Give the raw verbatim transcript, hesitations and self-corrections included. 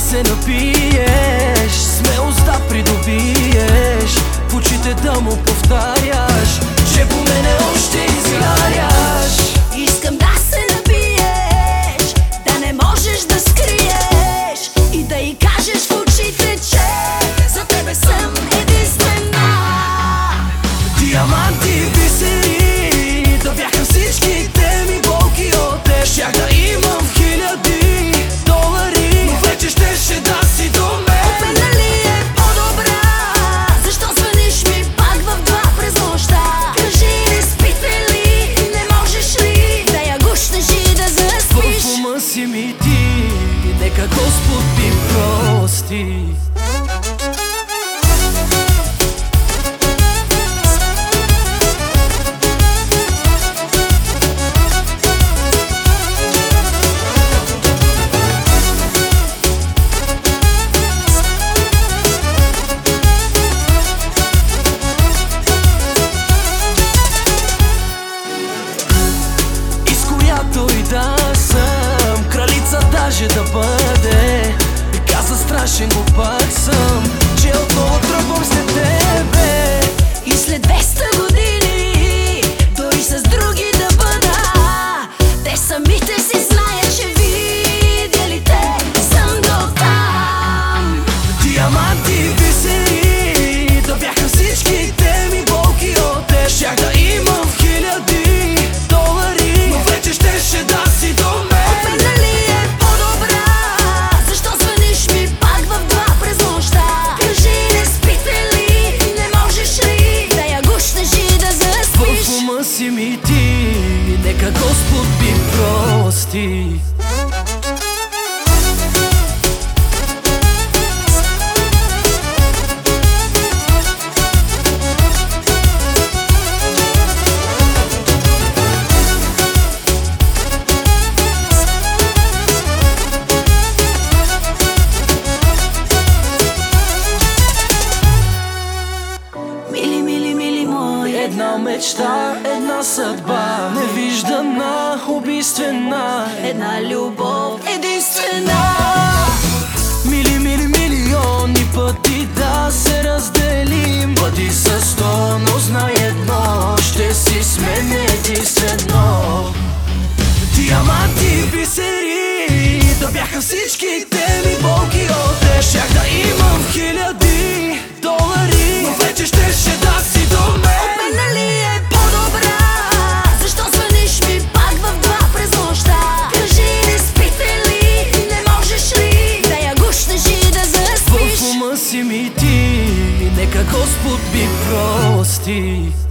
се напиеш, смелост да придобиеш, в очите да му повтаряш, че по мене още изгаряш. Искам да се напиеш, да не можеш да скриеш и да й кажеш в очите, че за тебе съм единствена. Диаманти, бисери, да бяха всичките ми болки от теб. Щях да имам хиляди долари, но вече щеше да си до мен. Определено ли е по-добра? Защо звъниш ми пак в два през нощта? Кажи, не спите ли, не можеш ли да я гушнеш и да заспиш? В ума си ми ти, нека Господ ти прости. И да съм кралица, даже да бъде, и каза страшен го пак съм, че отново тръгвам след тебе. И след двеста години дори с други да бъда, те самите си знаят, че видели те съм до там. Диаманти, бисери, да бяха всичките ми болки от теб. Щях да имам хиляди долари, но вече щеше да си до мен. Определено ли е по-добра? Защо звъниш ми пак в два през нощта? Кажи, не спите ли, не можеш ли да я гушнеш и да заспиш? В ума си ми ти, нека Господ ми прости. Мили, мили, мили мой, Една мечта, една съдба, невиждана, убийствена, една любов единствена. Мили, мили, милиони пъти да се разделим, пъти са сто, но знай едно, ще си сме единствено. Диаманти, бисери, да бяха всичките ми болки от теб. Щях да имам хиляди долари, но вече щеше да си до мен. Определено ли е по-добра? Защо звъниш ми пак в два през нощта? Кажи, не спите ли, не можеш ли да я гушнеш и да заспиш? В ума си ми ти, нека Господ ми прости.